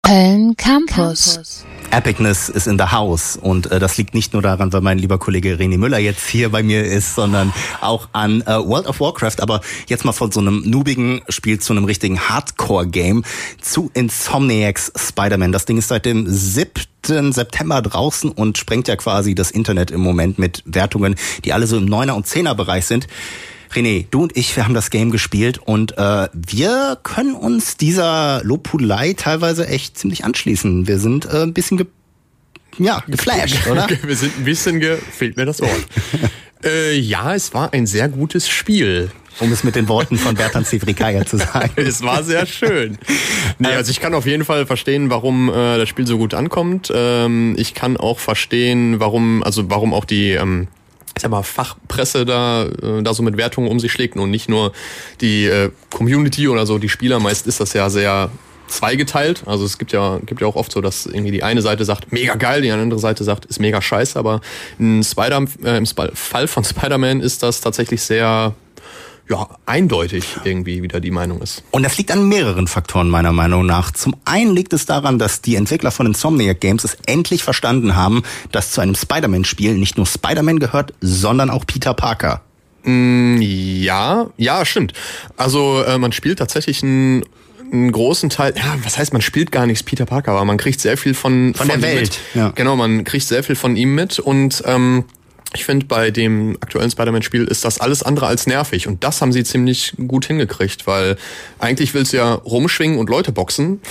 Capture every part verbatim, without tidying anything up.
Köln Campus. Epicness ist in the house und äh, das liegt nicht nur daran, weil mein lieber Kollege René Müller jetzt hier bei mir ist, sondern auch an äh, World of Warcraft. Aber jetzt mal von so einem noobigen Spiel zu einem richtigen Hardcore-Game, zu Insomniacs Spider-Man. Das Ding ist seit dem siebten September draußen und sprengt ja quasi das Internet im Moment mit Wertungen, die alle so im Neuner- und Zehner-Bereich sind. René, du und ich, wir haben das Game gespielt und äh, wir können uns dieser Lobhudelei teilweise echt ziemlich anschließen. Wir sind äh, ein bisschen ge ja, geflasht, oder? Wir sind ein bisschen ge... fehlt mir das Wort. äh, ja, es war ein sehr gutes Spiel. Um es mit den Worten von Bertan Civricaya zu sagen. Es war sehr schön. Nee, also ich kann auf jeden Fall verstehen, warum äh, das Spiel so gut ankommt. Ähm, ich kann auch verstehen, warum, also warum auch die... Ähm, ich sag mal, Fachpresse da, äh, da so mit Wertungen um sich schlägt und nicht nur die äh, Community oder so, die Spieler. Meist ist das ja sehr zweigeteilt. Also es gibt ja, gibt ja auch oft so, dass irgendwie die eine Seite sagt, mega geil, die andere Seite sagt, ist mega scheiße. Aber in Spider, äh, im Sp- Fall von Spider-Man ist das tatsächlich sehr... ja, eindeutig irgendwie wieder die Meinung ist. Und das liegt an mehreren Faktoren meiner Meinung nach. Zum einen liegt es daran, dass die Entwickler von Insomniac Games es endlich verstanden haben, dass zu einem Spider-Man-Spiel nicht nur Spider-Man gehört, sondern auch Peter Parker. Mm, ja, ja, stimmt. Also äh, man spielt tatsächlich einen, einen großen Teil, ja, was heißt, man spielt gar nichts Peter Parker, aber man kriegt sehr viel von, von, von der Welt. Mit. Ja. Genau, man kriegt sehr viel von ihm mit und ähm, ich finde, bei dem aktuellen Spider-Man-Spiel ist das alles andere als nervig. Und das haben sie ziemlich gut hingekriegt, weil eigentlich willst du ja rumschwingen und Leute boxen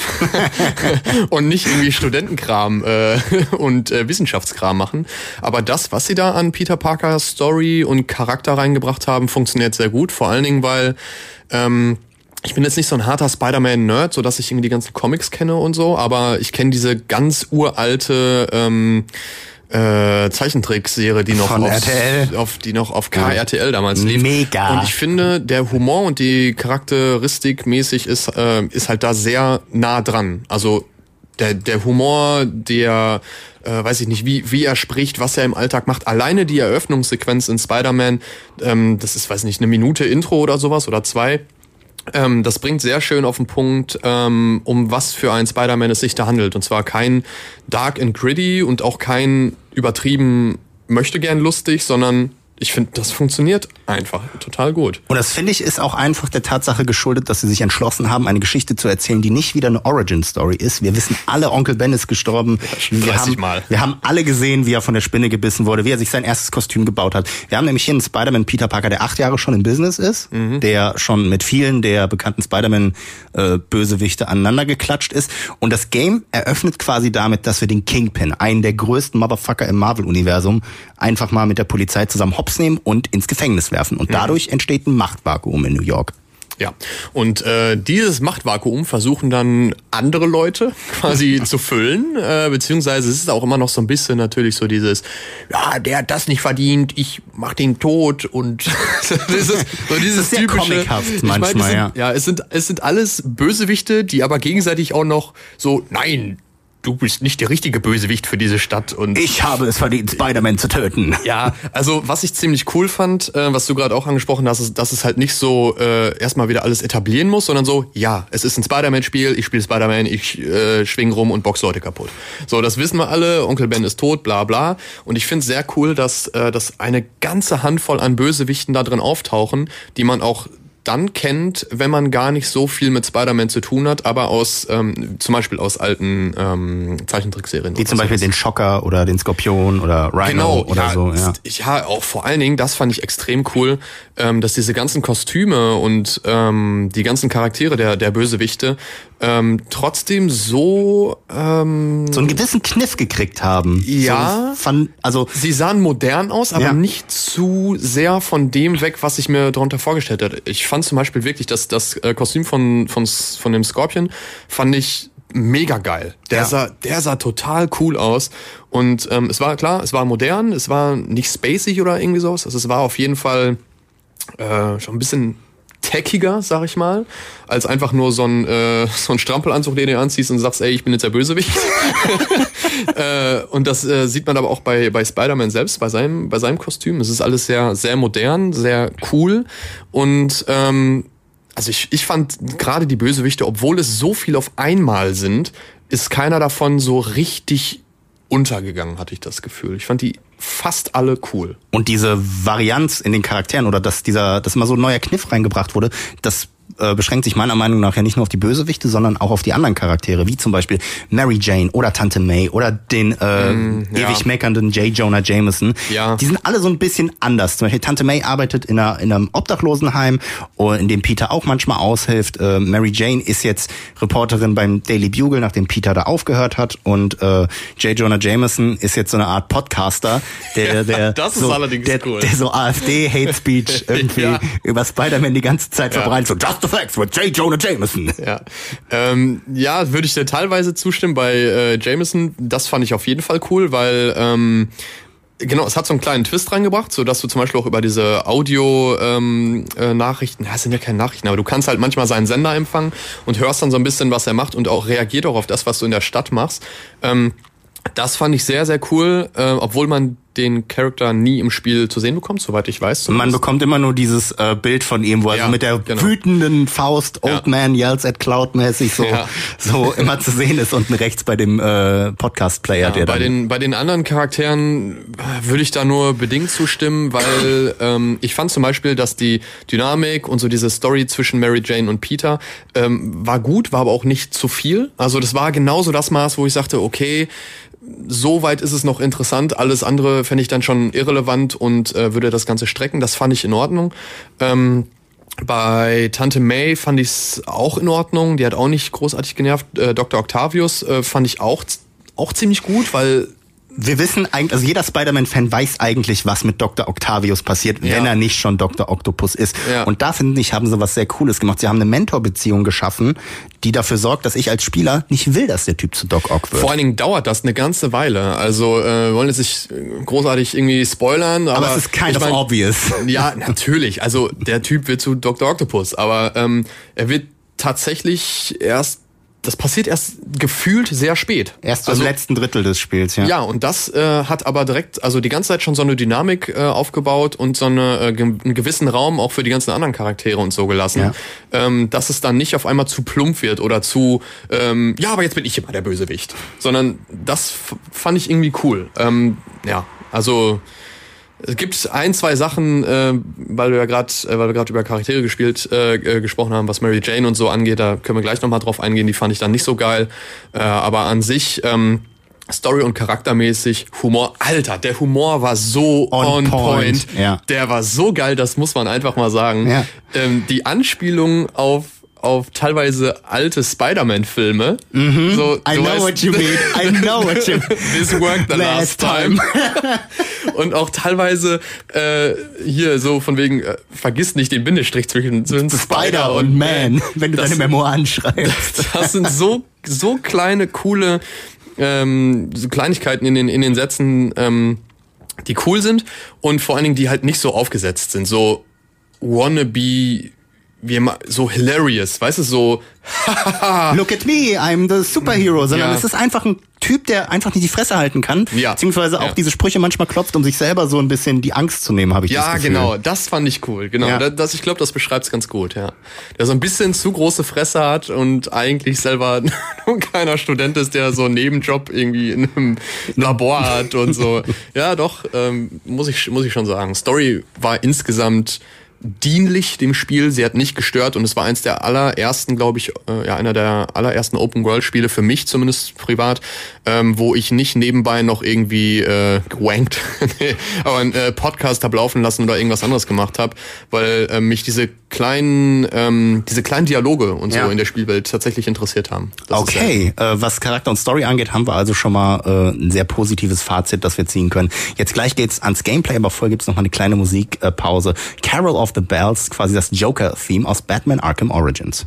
und nicht irgendwie Studentenkram äh, und äh, Wissenschaftskram machen. Aber das, was sie da an Peter Parker Story und Charakter reingebracht haben, funktioniert sehr gut. Vor allen Dingen, weil... Ähm, ich bin jetzt nicht so ein harter Spider-Man-Nerd, so dass ich irgendwie die ganzen Comics kenne und so, aber ich kenne diese ganz uralte... Ähm, Äh, Zeichentrickserie, die noch Von aufs, R T L. auf die noch auf K R T L damals lief. Mega. Und ich finde, der Humor und die Charakteristik mäßig ist äh, ist halt da sehr nah dran. Also der der Humor, der äh, weiß ich nicht, wie wie er spricht, was er im Alltag macht. Alleine die Eröffnungssequenz in Spider-Man, ähm, das ist, weiß nicht, eine Minute Intro oder sowas oder zwei. Ähm, das bringt sehr schön auf den Punkt, ähm, um was für ein Spider-Man es sich da handelt. Und zwar kein Dark and Gritty und auch kein übertrieben möchte gern lustig, sondern ich finde, das funktioniert einfach total gut. Und das, finde ich, ist auch einfach der Tatsache geschuldet, dass sie sich entschlossen haben, eine Geschichte zu erzählen, die nicht wieder eine Origin-Story ist. Wir wissen alle, Onkel Ben ist gestorben. Ja, wir, haben, Mal. wir haben alle gesehen, wie er von der Spinne gebissen wurde, wie er sich sein erstes Kostüm gebaut hat. Wir haben nämlich hier einen Spider-Man Peter Parker, der acht Jahre schon im Business ist, mhm. der schon mit vielen der bekannten Spider-Man-Bösewichte aneinander geklatscht ist. Und das Game eröffnet quasi damit, dass wir den Kingpin, einen der größten Motherfucker im Marvel-Universum, einfach mal mit der Polizei zusammen hops nehmen und ins Gefängnis werfen. Und dadurch mhm. entsteht ein Machtvakuum in New York. Ja, und äh, dieses Machtvakuum versuchen dann andere Leute quasi zu füllen, äh, beziehungsweise es ist auch immer noch so ein bisschen natürlich so dieses, ja, der hat das nicht verdient, ich mach den tot und dieses, so dieses das ist sehr typische, comichaft manchmal, ich mein, sind, ja. Ja, es sind es sind alles Bösewichte, die aber gegenseitig auch noch so, nein, du bist nicht der richtige Bösewicht für diese Stadt. Und ich habe es verdient, Spider-Man zu töten. Ja, also was ich ziemlich cool fand, äh, was du gerade auch angesprochen hast, ist, dass es halt nicht so äh, erstmal wieder alles etablieren muss, sondern so, ja, es ist ein Spider-Man-Spiel, ich spiele Spider-Man, ich äh, schwing rum und box Leute kaputt. So, das wissen wir alle, Onkel Ben ist tot, bla bla. Und ich finde es sehr cool, dass, äh, dass eine ganze Handvoll an Bösewichten da drin auftauchen, die man auch dann kennt, wenn man gar nicht so viel mit Spider-Man zu tun hat, aber aus ähm, zum Beispiel aus alten ähm, Zeichentrickserien. Wie zum Beispiel den Schocker oder den Skorpion oder Rhino genau, oder ja, so. Ja. ja, auch vor allen Dingen, das fand ich extrem cool, ähm, dass diese ganzen Kostüme und ähm, die ganzen Charaktere der der Bösewichte ähm, trotzdem so ähm, so einen gewissen Kniff gekriegt haben. Ja, so von, also sie sahen modern aus, aber ja. nicht zu sehr von dem weg, was ich mir darunter vorgestellt hätte. Ich fand zum Beispiel wirklich, dass das Kostüm von von von dem Scorpion fand ich mega geil. Der ja. sah der sah total cool aus und ähm, es war klar, es war modern, es war nicht spacig oder irgendwie sowas. Also es war auf jeden Fall äh, schon ein bisschen techiger, sag ich mal, als einfach nur so ein äh, so ein Strampelanzug, den du anziehst und sagst, ey, ich bin jetzt der Bösewicht. äh, und das äh, sieht man aber auch bei bei Spider-Man selbst, bei seinem bei seinem Kostüm. Es ist alles sehr sehr modern, sehr cool und ähm, also ich ich fand gerade die Bösewichte, obwohl es so viel auf einmal sind, ist keiner davon so richtig untergegangen, hatte ich das Gefühl. Ich fand die fast alle cool. Und diese Varianz in den Charakteren oder dass dieser, dass immer so ein neuer Kniff reingebracht wurde, das äh, beschränkt sich meiner Meinung nach ja nicht nur auf die Bösewichte, sondern auch auf die anderen Charaktere, wie zum Beispiel Mary Jane oder Tante May oder den äh, mm, ja. ewig meckernden J. Jonah Jameson. Ja. Die sind alle so ein bisschen anders. Zum Beispiel Tante May arbeitet in, einer, in einem Obdachlosenheim, in dem Peter auch manchmal aushilft. Äh, Mary Jane ist jetzt Reporterin beim Daily Bugle, nachdem Peter da aufgehört hat. Und äh, J. Jonah Jameson ist jetzt so eine Art Podcaster, der, der, das ist so, allerdings der, cool. der so AfD-Hate-Speech irgendwie ja. über Spider-Man die ganze Zeit ja. verbreitet. So, just the facts with J. Jonah Jameson. Ja, ähm, ja, würde ich dir teilweise zustimmen bei äh, Jameson. Das fand ich auf jeden Fall cool, weil ähm, genau, es hat so einen kleinen Twist reingebracht, so dass du zum Beispiel auch über diese Audio-Nachrichten, ähm, ja, es sind ja keine Nachrichten, aber du kannst halt manchmal seinen Sender empfangen und hörst dann so ein bisschen, was er macht und auch reagiert auch auf das, was du in der Stadt machst. Ähm, das fand ich sehr, sehr cool, äh, obwohl man den Charakter nie im Spiel zu sehen bekommt, soweit ich weiß. Zumindest. Man bekommt immer nur dieses äh, Bild von ihm, wo er ja, so mit der genau. wütenden Faust Old ja. Man yells at Cloud mäßig so, ja. so immer zu sehen ist, unten rechts bei dem äh, Podcast-Player. Ja, der bei dann den bei den anderen Charakteren würde ich da nur bedingt zustimmen, weil ähm, ich fand zum Beispiel, dass die Dynamik und so diese Story zwischen Mary Jane und Peter ähm, war gut, war aber auch nicht zu viel. Also das war genauso das Maß, wo ich sagte, okay, so weit ist es noch interessant, alles andere fände ich dann schon irrelevant und äh, würde das Ganze strecken. Das fand ich in Ordnung. Ähm, bei Tante May fand ich es auch in Ordnung. Die hat auch nicht großartig genervt. Äh, Doktor Octavius äh, fand ich auch, auch ziemlich gut, weil wir wissen eigentlich, also jeder Spider-Man-Fan weiß eigentlich, was mit Doktor Octavius passiert, ja. wenn er nicht schon Doktor Octopus ist. Ja. Und da, finde ich, haben sie was sehr Cooles gemacht. Sie haben eine Mentorbeziehung geschaffen, die dafür sorgt, dass ich als Spieler nicht will, dass der Typ zu Doc Ock wird. Vor allen Dingen dauert das eine ganze Weile. Also äh, wollen jetzt nicht großartig irgendwie spoilern. Aber, aber es ist kind ich of mein, obvious. Ja, natürlich. Also der Typ wird zu Doktor Octopus. Aber ähm, er wird tatsächlich erst das passiert erst gefühlt sehr spät. Erst so also, im letzten Drittel des Spiels, ja. Ja, und das äh, hat aber direkt, also die ganze Zeit schon so eine Dynamik äh, aufgebaut und so eine, äh, ge- einen gewissen Raum auch für die ganzen anderen Charaktere und so gelassen, ja. ähm, dass es dann nicht auf einmal zu plump wird oder zu, ähm, ja, aber jetzt bin ich immer der Bösewicht. Sondern das f- fand ich irgendwie cool. Ähm, ja, also es gibt ein, zwei Sachen, äh, weil wir ja gerade, äh, weil wir gerade über Charaktere gespielt, äh, äh, gesprochen haben, was Mary Jane und so angeht, da können wir gleich nochmal drauf eingehen, die fand ich dann nicht so geil. Äh, aber an sich, ähm, Story- und charaktermäßig, Humor, Alter, der Humor war so on, on point. point. Ja. Der war so geil, das muss man einfach mal sagen. Ja. Ähm, die Anspielung auf auf teilweise alte Spider-Man-Filme. Mhm. So, I know weißt, what you mean. I know what you mean. This worked the last, last time. Und auch teilweise äh, hier so von wegen, äh, vergiss nicht den Bindestrich zwischen, zwischen Spider, Spider und Man, Man, wenn du das, deine Memoiren schreibst. Das, das sind so so kleine, coole ähm, so Kleinigkeiten in den in den Sätzen, ähm, die cool sind und vor allen Dingen, die halt nicht so aufgesetzt sind. So wannabe, wie immer, so hilarious, weißt du, so Look at me, I'm the superhero, sondern ja. es ist einfach ein Typ, der einfach nicht die Fresse halten kann, ja. beziehungsweise auch ja. diese Sprüche manchmal klopft, um sich selber so ein bisschen die Angst zu nehmen, habe ich ja, das Gefühl. Ja, genau, das fand ich cool, genau. Ja. Das, ich glaube, das beschreibt es ganz gut, ja. Der so ein bisschen zu große Fresse hat und eigentlich selber ein kleiner Student ist, der so einen Nebenjob irgendwie in einem Labor hat und so. Ja, doch, ähm, muss ich muss ich schon sagen. Story war insgesamt dienlich dem Spiel, sie hat nicht gestört und es war eins der allerersten, glaube ich, äh, ja einer der allerersten Open-World-Spiele für mich zumindest privat, ähm, wo ich nicht nebenbei noch irgendwie äh, gewankt, nee, aber einen äh, Podcast hab laufen lassen oder irgendwas anderes gemacht habe, weil äh, mich diese kleinen ähm, diese kleinen Dialoge und so ja. in der Spielwelt tatsächlich interessiert haben. Das okay, äh, was Charakter und Story angeht, haben wir also schon mal äh, ein sehr positives Fazit, das wir ziehen können. Jetzt gleich geht's ans Gameplay, aber vorher gibt's noch mal eine kleine Musikpause. Äh, Carol of the Bells, quasi das Joker-Theme aus Batman Arkham Origins.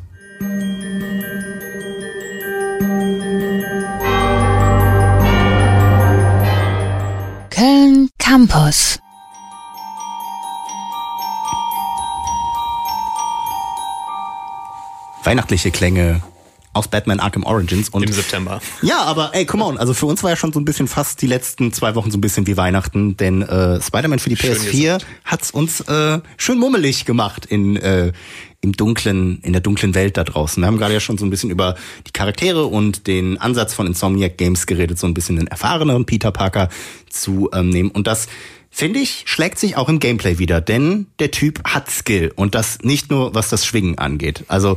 Köln Campus. Weihnachtliche Klänge aus Batman Arkham Origins. Und im September. Ja, aber ey, come on, also für uns war ja schon so ein bisschen fast die letzten zwei Wochen so ein bisschen wie Weihnachten, denn äh, Spider-Man für die P S vier hat's uns äh, schön mummelig gemacht in äh, im dunklen, in der dunklen Welt da draußen. Wir haben gerade ja schon so ein bisschen über die Charaktere und den Ansatz von Insomniac Games geredet, so ein bisschen den erfahreneren Peter Parker zu ähm, nehmen. Und das, finde ich, schlägt sich auch im Gameplay wieder, denn der Typ hat Skill und das nicht nur, was das Schwingen angeht. Also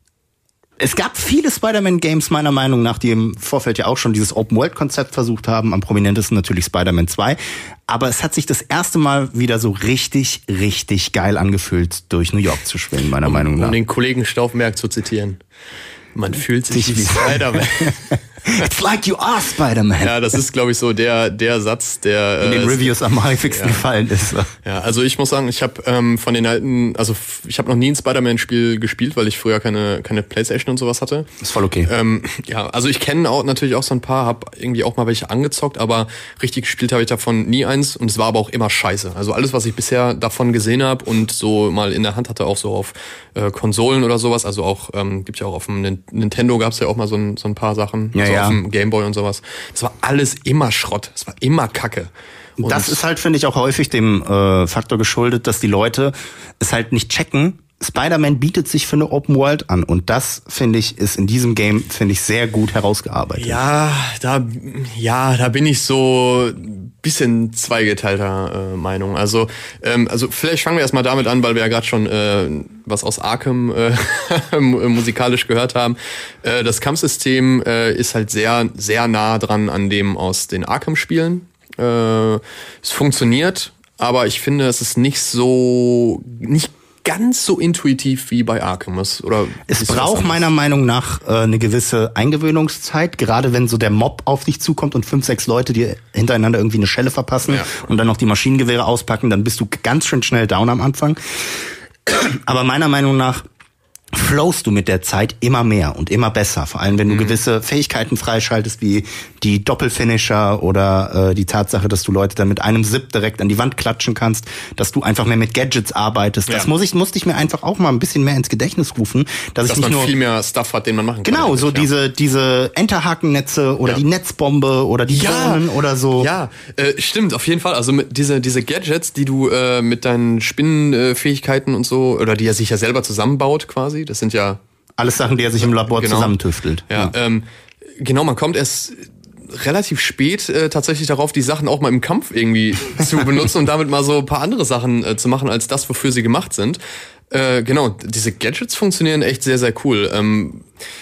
es gab viele Spider-Man-Games meiner Meinung nach, die im Vorfeld ja auch schon dieses Open-World-Konzept versucht haben. Am prominentesten natürlich Spider-Man zwei. Aber es hat sich das erste Mal wieder so richtig, richtig geil angefühlt, durch New York zu schwingen, meiner um, Meinung nach. Um den Kollegen Stauffenberg zu zitieren. Man fühlt sich wie Spider-Man. It's like you are Spider-Man. Ja, das ist, glaube ich, so der der Satz, der in den äh, Reviews am häufigsten ja. gefallen ist. Ja, also ich muss sagen, ich habe ähm, von den alten, also ich habe noch nie ein Spider-Man-Spiel gespielt, weil ich früher keine keine PlayStation und sowas hatte. Ist voll okay. Ähm, ja, also ich kenne auch natürlich auch so ein paar, habe irgendwie auch mal welche angezockt, aber richtig gespielt habe ich davon nie eins und es war aber auch immer scheiße. Also alles, was ich bisher davon gesehen habe und so mal in der Hand hatte, auch so auf äh, Konsolen oder sowas, also auch ähm, gibt ja auch auf dem Nintendo gab's ja auch mal so ein, so ein paar Sachen. Ja, so ja. Auf dem Gameboy und sowas. Das war alles immer Schrott. Das war immer Kacke. Und das ist halt, finde ich, auch häufig dem äh, Faktor geschuldet, dass die Leute es halt nicht checken. Spider-Man bietet sich für eine Open World an und das, finde ich, ist in diesem Game, finde ich, sehr gut herausgearbeitet. Ja, da, ja, da bin ich so ein bisschen zweigeteilter äh, Meinung. Also, ähm, also vielleicht fangen wir erstmal damit an, weil wir ja gerade schon äh, was aus Arkham äh, musikalisch gehört haben. Äh, das Kampfsystem äh, ist halt sehr, sehr nah dran an dem aus den Arkham-Spielen. Äh, es funktioniert, aber ich finde, es ist nicht so, nicht ganz so intuitiv wie bei Arkham. Oder es braucht meiner Meinung nach äh, eine gewisse Eingewöhnungszeit, gerade wenn so der Mob auf dich zukommt und fünf, sechs Leute dir hintereinander irgendwie eine Schelle verpassen ja. und dann noch die Maschinengewehre auspacken, dann bist du ganz schön schnell down am Anfang. Aber meiner Meinung nach flowst du mit der Zeit immer mehr und immer besser. Vor allem, wenn du mhm. gewisse Fähigkeiten freischaltest, wie die Doppelfinisher oder äh, die Tatsache, dass du Leute dann mit einem Zip direkt an die Wand klatschen kannst, dass du einfach mehr mit Gadgets arbeitest. Ja. Das muss ich, musste ich mir einfach auch mal ein bisschen mehr ins Gedächtnis rufen, dass, dass ich nicht man nur viel mehr Stuff hat, den man machen kann. Genau, so ja. diese diese Enterhakennetze oder ja. die Netzbombe oder die ja. Drohnen oder so. Ja, äh, stimmt, auf jeden Fall. Also mit diese diese Gadgets, die du äh, mit deinen Spinnenfähigkeiten und so, oder die er sich ja selber zusammenbaut quasi. Das sind ja alles Sachen, die er sich im Labor genau. zusammentüftelt. Ja, ja. Ähm, genau, man kommt erst relativ spät äh, tatsächlich darauf, die Sachen auch mal im Kampf irgendwie zu benutzen und damit mal so ein paar andere Sachen äh, zu machen, als das, wofür sie gemacht sind. Äh, genau, diese Gadgets funktionieren echt sehr, sehr cool. Ähm,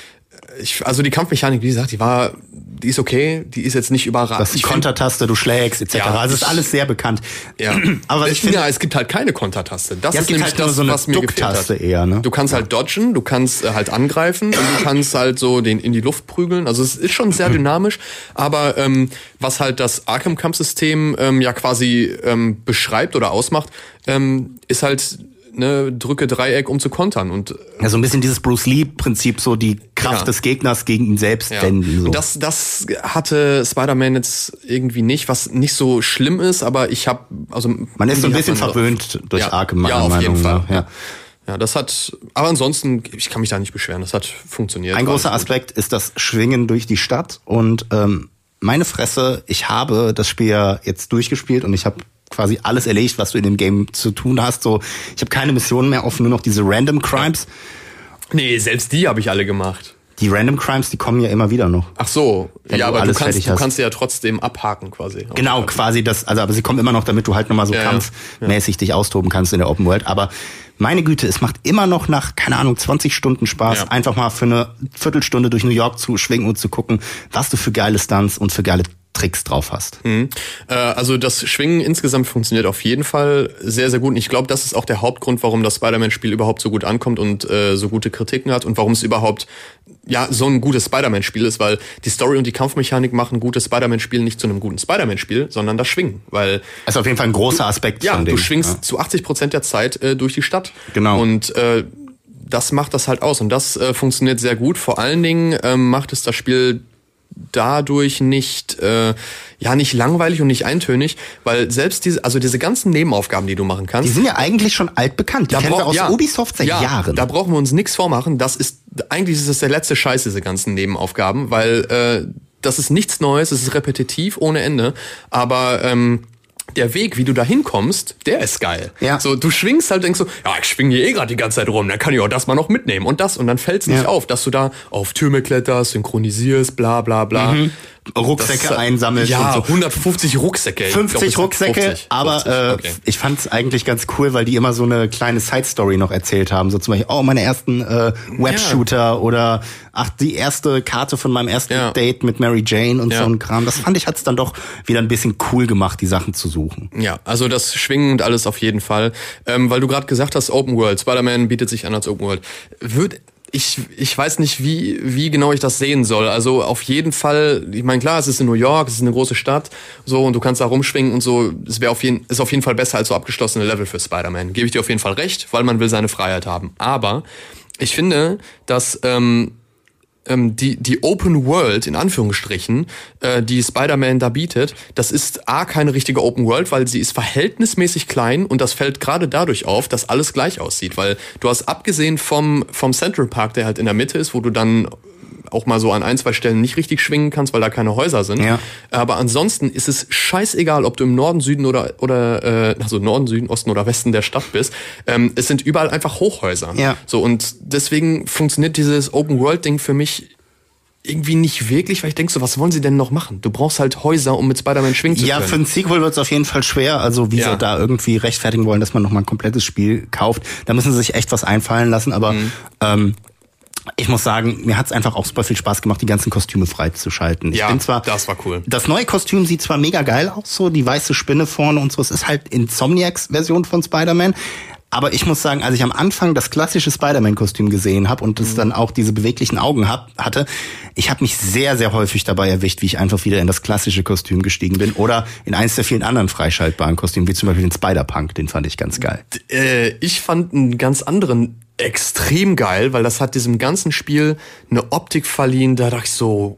ich, also die Kampfmechanik, wie gesagt, die war, die ist okay, die ist jetzt nicht überragend. Das ist die Kontertaste, du schlägst et cetera. Ja, also ist alles sehr bekannt. Ja, aber ich finde, ja, es gibt halt keine Kontertaste. Das ja, ist nämlich halt das, so eine was mir gefehlt hat. Eher, ne? Du kannst halt dodgen, du kannst halt angreifen und du kannst halt so den in die Luft prügeln. Also es ist schon sehr dynamisch, aber ähm, was halt das Arkham-Kampfsystem ähm, ja quasi ähm, beschreibt oder ausmacht, ähm, ist halt ne, drücke Dreieck, um zu kontern. Und ja, so ein bisschen dieses Bruce Lee-Prinzip, so die Kraft ja. des Gegners gegen ihn selbst ja. wenden. So. Und das, das hatte Spider-Man jetzt irgendwie nicht, was nicht so schlimm ist, aber ich habe also man ist so ein bisschen verwöhnt durch ja, Arkham, meiner ja, auf Meinung jeden Fall. nach. Ja. Ja, das hat, aber ansonsten, ich kann mich da nicht beschweren, das hat funktioniert. Ein großer Aspekt ist das Schwingen durch die Stadt und ähm, meine Fresse, ich habe das Spiel ja jetzt durchgespielt und ich habe quasi alles erledigt, was du in dem Game zu tun hast. So, ich habe keine Missionen mehr offen, nur noch diese Random Crimes. Nee, selbst die habe ich alle gemacht. Die Random Crimes, die kommen ja immer wieder noch. Ach so, wenn ja, du aber du kannst, du hast. kannst sie ja trotzdem abhaken quasi. Genau, quasi das, also aber sie kommen immer noch, damit du halt nochmal so ja, kampfmäßig ja. dich austoben kannst in der Open World. Aber meine Güte, es macht immer noch nach, keine Ahnung, zwanzig Stunden Spaß, ja. einfach mal für eine Viertelstunde durch New York zu schwingen und zu gucken, was du für geile Stunts und für geile Tricks drauf hast. Mhm. Äh, also das Schwingen insgesamt funktioniert auf jeden Fall sehr, sehr gut. Und ich glaube, das ist auch der Hauptgrund, warum das Spider-Man-Spiel überhaupt so gut ankommt und äh, so gute Kritiken hat und warum es überhaupt ja so ein gutes Spider-Man-Spiel ist, weil die Story und die Kampfmechanik machen gutes Spider-Man-Spiel nicht zu einem guten Spider-Man-Spiel, sondern das Schwingen. Weil das ist auf jeden Fall ein großer Aspekt du, ja, von dem. Du schwingst ja. zu achtzig Prozent der Zeit äh, durch die Stadt. Genau. Und äh, das macht das halt aus. Und das äh, funktioniert sehr gut. Vor allen Dingen ähm, macht es das Spiel dadurch nicht äh, ja nicht langweilig und nicht eintönig, weil selbst diese also diese ganzen Nebenaufgaben, die du machen kannst, die sind ja eigentlich schon altbekannt. Die da kennen brauch, wir aus ja, Ubisoft seit ja, Jahren. Da brauchen wir uns nichts vormachen. Das ist eigentlich ist das der letzte Scheiß, diese ganzen Nebenaufgaben, weil äh, das ist nichts Neues, es ist repetitiv ohne Ende, aber ähm, der Weg, wie du da hinkommst, der ist geil. Ja. So, du schwingst halt, denkst so, ja, ich schwinge hier eh gerade die ganze Zeit rum, dann kann ich auch das mal noch mitnehmen und das. Und dann fällt's nicht ja. auf, dass du da auf Türme kletterst, synchronisierst, bla bla bla. Mhm. Rucksäcke das, einsammelst ja, und so. hundertfünfzig Rucksäcke. fünfzig glaub, Rucksäcke, fünfzig, aber fünfzig, äh, okay. ich fand's eigentlich ganz cool, weil die immer so eine kleine Side-Story noch erzählt haben. So zum Beispiel, oh, meine ersten äh, Webshooter ja. oder ach, die erste Karte von meinem ersten ja. Date mit Mary Jane und ja. so ein Kram. Das fand ich, hat's dann doch wieder ein bisschen cool gemacht, die Sachen zu suchen. Ja, also das Schwingen und alles auf jeden Fall. Ähm, weil du gerade gesagt hast, Open World, Spider-Man bietet sich an als Open World. Wird Ich, ich weiß nicht, wie, wie genau ich das sehen soll. Also auf jeden Fall, ich meine, klar, es ist in New York, es ist eine große Stadt, so, und du kannst da rumschwingen und so. Es wäre auf jeden, ist auf jeden Fall besser als so abgeschlossene Level für Spider-Man. Gebe ich dir auf jeden Fall recht, weil man will seine Freiheit haben. Aber ich finde, dass ähm, ähm, die die Open World in Anführungsstrichen, äh, die Spider-Man da bietet, das ist a keine richtige Open World, weil sie ist verhältnismäßig klein und das fällt gerade dadurch auf, dass alles gleich aussieht, weil du hast abgesehen vom vom Central Park, der halt in der Mitte ist, wo du dann auch mal so an ein, zwei Stellen nicht richtig schwingen kannst, weil da keine Häuser sind. Ja. Aber ansonsten ist es scheißegal, ob du im Norden, Süden oder oder äh, also Norden, Süden, Osten oder Westen der Stadt bist. Ähm, es sind überall einfach Hochhäuser. Ja. So, und deswegen funktioniert dieses Open World Ding für mich irgendwie nicht wirklich, weil ich denke so, was wollen sie denn noch machen? Du brauchst halt Häuser, um mit Spider-Man schwingen zu ja, können. Ja, für ein Sequel wird es auf jeden Fall schwer. Also wie ja. sie da irgendwie rechtfertigen wollen, dass man nochmal ein komplettes Spiel kauft. Da müssen sie sich echt was einfallen lassen. Aber mhm. ähm, ich muss sagen, mir hat's einfach auch super viel Spaß gemacht, die ganzen Kostüme freizuschalten. Ich ja, bin zwar, das war cool. Das neue Kostüm sieht zwar mega geil aus, so die weiße Spinne vorne und so. Es ist halt Insomniacs Version von Spider-Man. Aber ich muss sagen, als ich am Anfang das klassische Spider-Man-Kostüm gesehen habe und es mhm. dann auch diese beweglichen Augen hab, hatte, ich habe mich sehr, sehr häufig dabei erwischt, wie ich einfach wieder in das klassische Kostüm gestiegen bin oder in eins der vielen anderen freischaltbaren Kostüme, wie zum Beispiel den Spider-Punk, den fand ich ganz geil. Äh, ich fand einen ganz anderen extrem geil, weil das hat diesem ganzen Spiel eine Optik verliehen, da dachte ich so,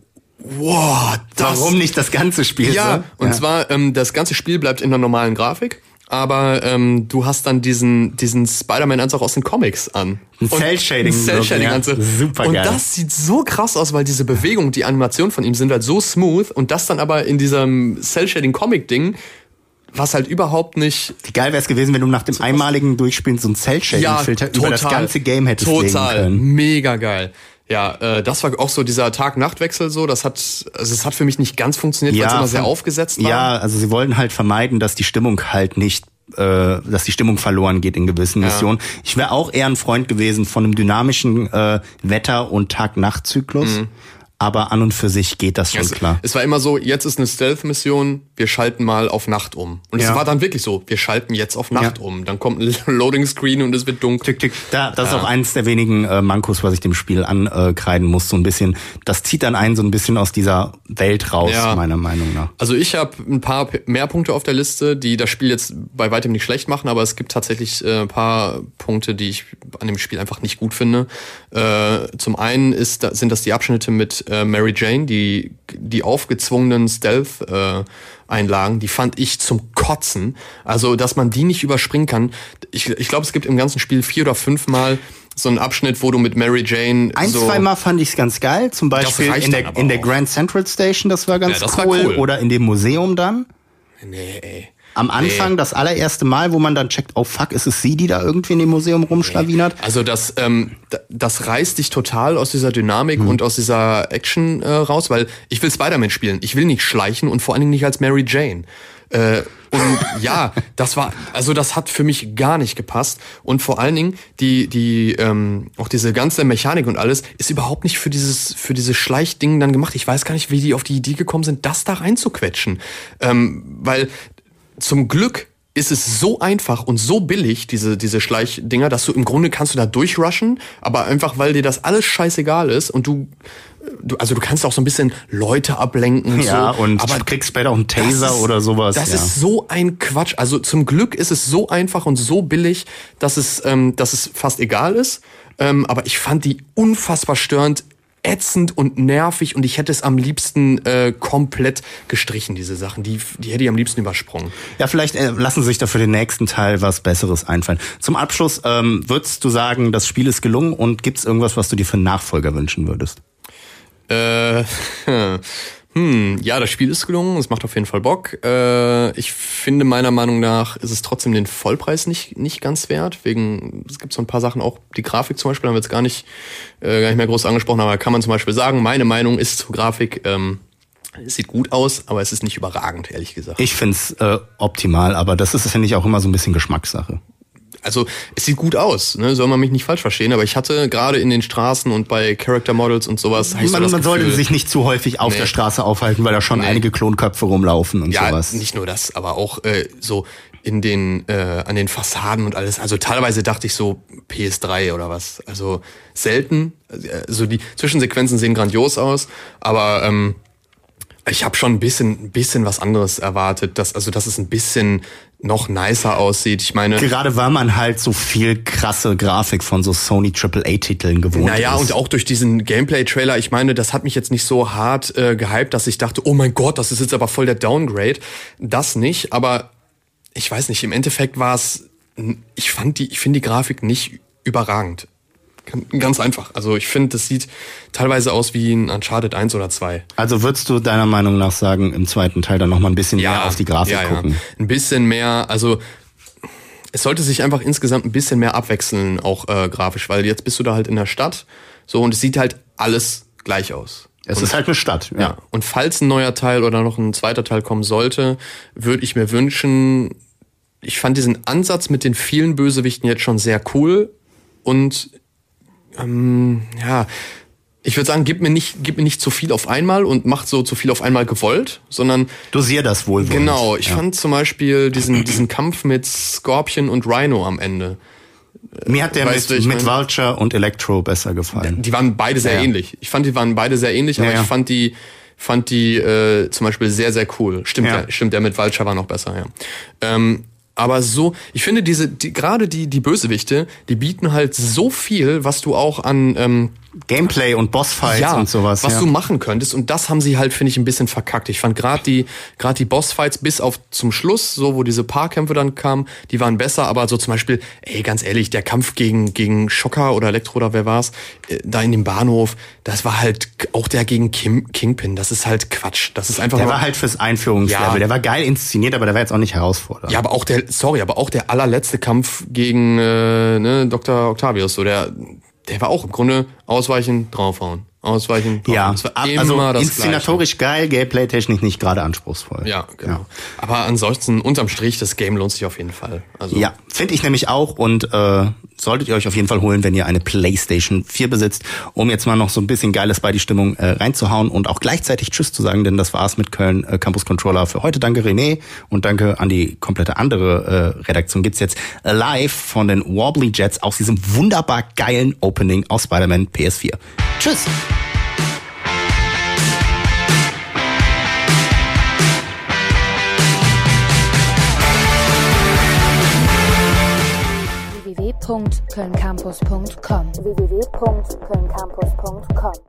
wow, das... Warum nicht das ganze Spiel? Ja, so? und ja. zwar, ähm, das ganze Spiel bleibt in der normalen Grafik, aber ähm, du hast dann diesen diesen Spider-Man-Anzug aus den Comics an. Ein Cell-Shading. Cell-Shading ja. Super geil. Und das sieht so krass aus, weil diese Bewegung, die Animation von ihm sind halt so smooth und das dann aber in diesem Cell-Shading-Comic-Ding, was halt überhaupt nicht... Wie geil wäre es gewesen, wenn du nach dem so einmaligen Durchspielen so einen Cell-Shading-Filter ja, über das ganze Game hättest legen können. Total, mega geil. Ja, äh, das war auch so dieser Tag-Nacht-Wechsel so, das hat, also es hat für mich nicht ganz funktioniert, ja, weil es immer sehr aufgesetzt war. Ja, also sie wollten halt vermeiden, dass die Stimmung halt nicht, äh, dass die Stimmung verloren geht in gewissen ja. Missionen. Ich wäre auch eher ein Freund gewesen von einem dynamischen äh, Wetter- und Tag-Nacht-Zyklus. Mhm. Aber an und für sich geht das schon es, klar. Es war immer so, jetzt ist eine Stealth-Mission, wir schalten mal auf Nacht um. Und ja. es war dann wirklich so, wir schalten jetzt auf Nacht ja. um. Dann kommt ein Loading-Screen und es wird dunkel. Tick, tick. Da, das ja. ist auch eines der wenigen äh, Mankos, was ich dem Spiel ankreiden muss. So ein bisschen, das zieht dann einen so ein bisschen aus dieser Welt raus, ja. meiner Meinung nach. Also ich habe ein paar mehr Punkte auf der Liste, die das Spiel jetzt bei weitem nicht schlecht machen, aber es gibt tatsächlich äh, ein paar Punkte, die ich an dem Spiel einfach nicht gut finde. Äh, zum einen ist, sind das die Abschnitte mit äh, Mary Jane, die die aufgezwungenen Stealth-Einlagen, äh, die fand ich zum Kotzen. Also, dass man die nicht überspringen kann. Ich, ich glaube, es gibt im ganzen Spiel vier oder fünf Mal so einen Abschnitt, wo du mit Mary Jane Ein, so zwei Mal fand ich es ganz geil. Zum Beispiel in der, in der Grand Central Station, das war ganz ja, das cool. War cool. Oder in dem Museum dann. Nee, ey. Am Anfang, nee. das allererste Mal, wo man dann checkt, oh fuck, ist es sie, die da irgendwie in dem Museum rumschlawinert? Nee. Also das ähm, das reißt dich total aus dieser Dynamik hm. und aus dieser Action äh, raus, weil ich will Spider-Man spielen. Ich will nicht schleichen und vor allen Dingen nicht als Mary Jane. Äh, und ja, das war, also das hat für mich gar nicht gepasst. Und vor allen Dingen, die, die, ähm, auch diese ganze Mechanik und alles, ist überhaupt nicht für dieses, für dieses Schleichding dann gemacht. Ich weiß gar nicht, wie die auf die Idee gekommen sind, das da reinzuquetschen. Ähm, weil zum Glück ist es so einfach und so billig, diese diese Schleichdinger, dass du im Grunde kannst du da durchrushen, aber einfach, weil dir das alles scheißegal ist und du, du also du kannst auch so ein bisschen Leute ablenken und ja, so. und aber kriegst später auch einen Taser ist, oder sowas. Das ja. ist so ein Quatsch. Also zum Glück ist es so einfach und so billig, dass es, ähm, dass es fast egal ist. Ähm, aber ich fand die unfassbar störend, ätzend und nervig und ich hätte es am liebsten äh, komplett gestrichen, diese Sachen. Die, die hätte ich am liebsten übersprungen. Ja, vielleicht äh, lassen sich da für den nächsten Teil was Besseres einfallen. Zum Abschluss, ähm, würdest du sagen, das Spiel ist gelungen und gibt es irgendwas, was du dir für einen Nachfolger wünschen würdest? Äh, Hm, ja, das Spiel ist gelungen, es macht auf jeden Fall Bock. Äh, ich finde, meiner Meinung nach ist es trotzdem den Vollpreis nicht nicht ganz wert. Wegen, es gibt so ein paar Sachen, auch die Grafik zum Beispiel, haben wir jetzt gar nicht, äh, gar nicht mehr groß angesprochen, aber kann man zum Beispiel sagen, meine Meinung ist zur Grafik, ähm, es sieht gut aus, aber es ist nicht überragend, ehrlich gesagt. Ich find's äh, optimal, aber das ist, finde ich, auch immer so ein bisschen Geschmackssache. Also es sieht gut aus, ne? Soll man mich nicht falsch verstehen, aber ich hatte gerade in den Straßen und bei Character Models und sowas... Man, so man sollte sich nicht zu häufig auf nee. der Straße aufhalten, weil da schon nee. einige Klonköpfe rumlaufen und ja, sowas. Ja, nicht nur das, aber auch äh, so in den äh, an den Fassaden und alles. Also teilweise dachte ich so P S drei oder was. Also selten. Also die Zwischensequenzen sehen grandios aus, aber... Ähm, ich habe schon ein bisschen, ein bisschen was anderes erwartet, dass, also dass es ein bisschen noch nicer aussieht. Ich meine, gerade weil man halt so viel krasse Grafik von so Sony Triple A Titeln gewohnt naja, ist. Und auch durch diesen Gameplay-Trailer, ich meine, das hat mich jetzt nicht so hart äh, gehypt, dass ich dachte, oh mein Gott, das ist jetzt aber voll der Downgrade. Das nicht, aber ich weiß nicht, im Endeffekt war es, ich fand die, ich finde die Grafik nicht überragend. Ganz einfach. Also ich finde, das sieht teilweise aus wie ein Uncharted eins oder zwei. Also würdest du deiner Meinung nach sagen, im zweiten Teil dann nochmal ein bisschen ja, mehr auf die Grafik ja, gucken? Ja. Ein bisschen mehr, also es sollte sich einfach insgesamt ein bisschen mehr abwechseln, auch äh, grafisch, weil jetzt bist du da halt in der Stadt, so, und es sieht halt alles gleich aus. Es und, ist halt eine Stadt. Ja. ja. Und falls ein neuer Teil oder noch ein zweiter Teil kommen sollte, würde ich mir wünschen, ich fand diesen Ansatz mit den vielen Bösewichten jetzt schon sehr cool und Ähm, ja, ich würde sagen, gib mir nicht, gib mir nicht zu viel auf einmal und macht so zu viel auf einmal gewollt, sondern dosier das wohl. Genau, ich ja. fand zum Beispiel diesen diesen Kampf mit Scorpion und Rhino am Ende. Mir hat der weißt mit, du, mit Vulture und Electro besser gefallen. Die waren beide sehr ja. ähnlich. Ich fand, die waren beide sehr ähnlich, aber ja, ja. ich fand die fand die äh, zum Beispiel sehr sehr cool. Stimmt, ja. der, stimmt, der mit Vulture war noch besser, ja. Ähm, Aber so, ich finde diese, die, gerade die, die Bösewichte, die bieten halt so viel, was du auch an, ähm, Gameplay und Bossfights ja, und sowas. was ja. du machen könntest. Und das haben sie halt, finde ich, ein bisschen verkackt. Ich fand gerade die, gerade die Bossfights bis auf zum Schluss, so, wo diese Paarkämpfe dann kamen, die waren besser. Aber so zum Beispiel, ey, ganz ehrlich, der Kampf gegen, gegen Shocker oder Elektro oder wer war's, äh, da in dem Bahnhof, das war halt auch der gegen Kim, Kingpin. Das ist halt Quatsch. Das ist einfach Der nur, war halt fürs Einführungslevel. Ja. Der war geil inszeniert, aber der war jetzt auch nicht herausfordernd. Ja, aber auch der, sorry, aber auch der allerletzte Kampf gegen, äh, ne, Doktor Octavius, so der, Der war auch im Grunde ausweichen, draufhauen. Ausweichen, draufhauen. Ja, das war also immer das inszenatorisch geil, Gameplay-technisch nicht gerade anspruchsvoll. Ja, genau. Ja. Aber ansonsten, unterm Strich, das Game lohnt sich auf jeden Fall. Also ja, finde ich nämlich auch und äh, solltet ihr euch auf jeden Fall holen, wenn ihr eine PlayStation vier besitzt, um jetzt mal noch so ein bisschen Geiles bei die Stimmung äh, reinzuhauen und auch gleichzeitig Tschüss zu sagen, denn das war's mit Köln äh, Campus Controller für heute. Danke René und danke an die komplette andere äh, Redaktion. Gibt's jetzt live von den Wobbly Jets aus diesem wunderbar geilen Opening aus Spider-Man P S vier. Tschüss! w w w punkt köln campus punkt com w w w punkt köln campus punkt com